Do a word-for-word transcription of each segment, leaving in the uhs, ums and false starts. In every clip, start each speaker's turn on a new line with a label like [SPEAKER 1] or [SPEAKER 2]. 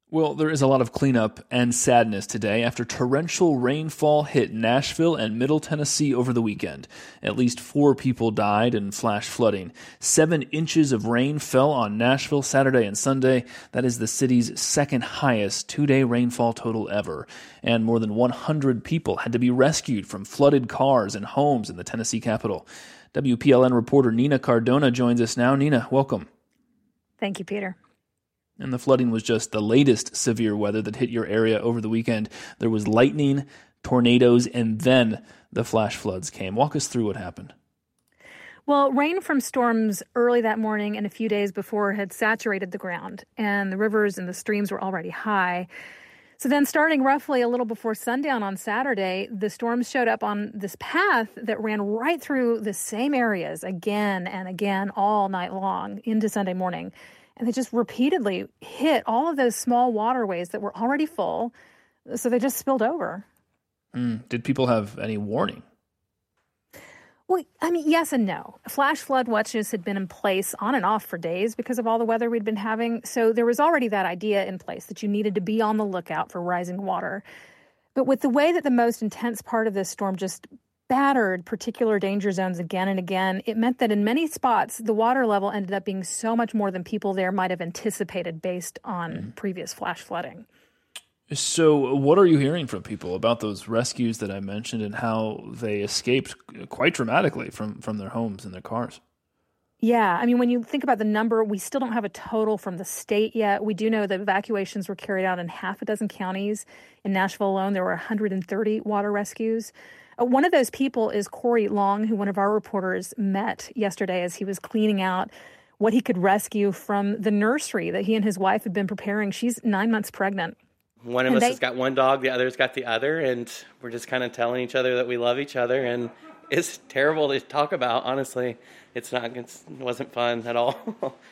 [SPEAKER 1] Well, there is a lot of cleanup and sadness today after torrential rainfall hit Nashville and Middle Tennessee over the weekend. At least four people died in flash flooding. Seven inches of rain fell on Nashville Saturday and Sunday. That is the city's second highest two-day rainfall total ever. And more than one hundred people had to be rescued from flooded cars and homes in the Tennessee capital. W P L N reporter Nina Cardona joins us now. Nina, welcome.
[SPEAKER 2] Thank you, Peter.
[SPEAKER 1] And the flooding was just the latest severe weather that hit your area over the weekend. There was lightning, tornadoes, and then the flash floods came. Walk us through what happened.
[SPEAKER 2] Well, rain from storms early that morning and a few days before had saturated the ground, and the rivers and the streams were already high. So then starting roughly a little before sundown on Saturday, the storms showed up on this path that ran right through the same areas again and again all night long into Sunday morning. And they just repeatedly hit all of those small waterways that were already full, so they just spilled over.
[SPEAKER 1] Mm. Did people have any warning?
[SPEAKER 2] Well, I mean, yes and no. Flash flood watches had been in place on and off for days because of all the weather we'd been having, so there was already that idea in place that you needed to be on the lookout for rising water. But with the way that the most intense part of this storm just battered particular danger zones again and again, it meant that in many spots, the water level ended up being so much more than people there might have anticipated based on mm. previous flash flooding.
[SPEAKER 1] So what are you hearing from people about those rescues that I mentioned and how they escaped quite dramatically from, from their homes and their cars?
[SPEAKER 2] Yeah, I mean, when you think about the number, we still don't have a total from the state yet. We do know that evacuations were carried out in half a dozen counties. In Nashville alone, there were one hundred thirty water rescues. Uh, one of those people is Corey Long, who one of our reporters met yesterday as he was cleaning out what he could rescue from the nursery that he and his wife had been preparing. She's nine months pregnant.
[SPEAKER 3] One of
[SPEAKER 2] and
[SPEAKER 3] us
[SPEAKER 2] they,
[SPEAKER 3] has got one dog, the other's got the other, and we're just kind of telling each other that we love each other, and it's terrible to talk about, honestly. It's not, it's, it wasn't fun at all.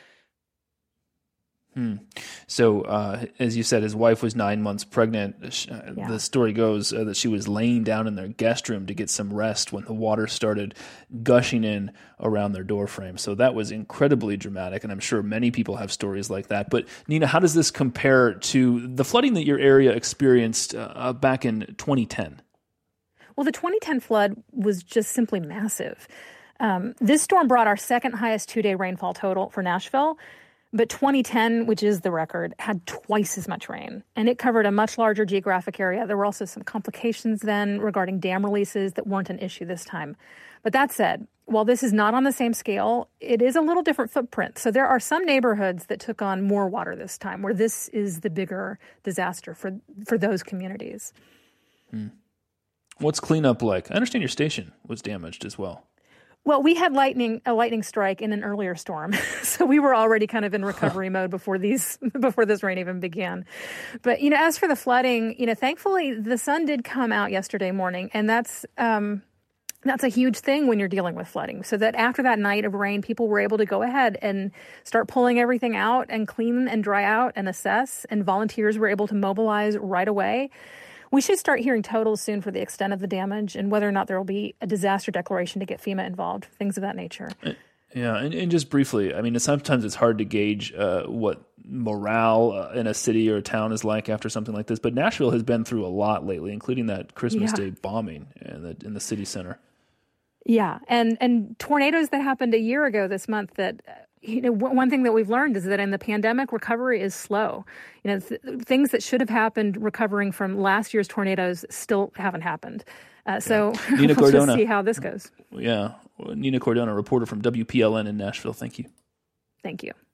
[SPEAKER 1] Hmm. So, uh, as you said, his wife was nine months pregnant. Uh,
[SPEAKER 2] yeah.
[SPEAKER 1] The story goes uh, that she was laying down in their guest room to get some rest when the water started gushing in around their doorframe. So that was incredibly dramatic, and I'm sure many people have stories like that. But, Nina, how does this compare to the flooding that your area experienced uh, back in twenty ten?
[SPEAKER 2] Well, the twenty ten flood was just simply massive. Um, this storm brought our second highest two-day rainfall total for Nashville. But twenty ten, which is the record, had twice as much rain, and it covered a much larger geographic area. There were also some complications then regarding dam releases that weren't an issue this time. But that said, while this is not on the same scale, it is a little different footprint. So there are some neighborhoods that took on more water this time, where this is the bigger disaster for, for those communities.
[SPEAKER 1] Hmm. What's cleanup like? I understand your station was damaged as well.
[SPEAKER 2] Well, we had lightning a lightning strike in an earlier storm, so we were already kind of in recovery mode before these before this rain even began. But you know, as for the flooding, you know, thankfully the sun did come out yesterday morning, and that's um, that's a huge thing when you're dealing with flooding. So that after that night of rain, people were able to go ahead and start pulling everything out and clean and dry out and assess, and volunteers were able to mobilize right away. We should start hearing totals soon for the extent of the damage and whether or not there will be a disaster declaration to get FEMA involved, things of that nature.
[SPEAKER 1] Yeah, and, and just briefly, I mean, sometimes it's hard to gauge uh, what morale uh, in a city or a town is like after something like this, but Nashville has been through a lot lately, including that Christmas
[SPEAKER 2] yeah.
[SPEAKER 1] Day bombing in the, in the city center.
[SPEAKER 2] Yeah, and, and tornadoes that happened a year ago this month that... You know, one thing that we've learned is that in the pandemic, recovery is slow. You know, th- things that should have happened recovering from last year's tornadoes still haven't happened. Uh, so
[SPEAKER 1] Nina
[SPEAKER 2] we'll
[SPEAKER 1] Cardona,
[SPEAKER 2] just see how this goes.
[SPEAKER 1] Yeah. Nina Cardona, reporter from W P L N in Nashville. Thank you.
[SPEAKER 2] Thank you.